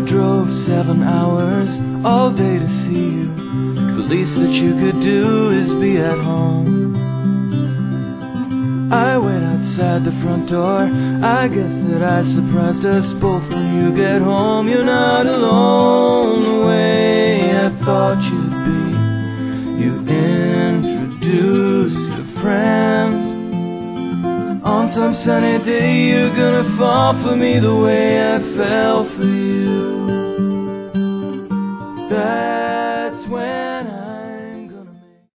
drove 7 hours all day to see you. The least that you could do is be at home. I wait outside the front door. I guess that I surprised us both when you get home. You're not alone the way I thought you'd be. You introduce your friend. On some sunny day you're gonna fall for me the way I fell for you.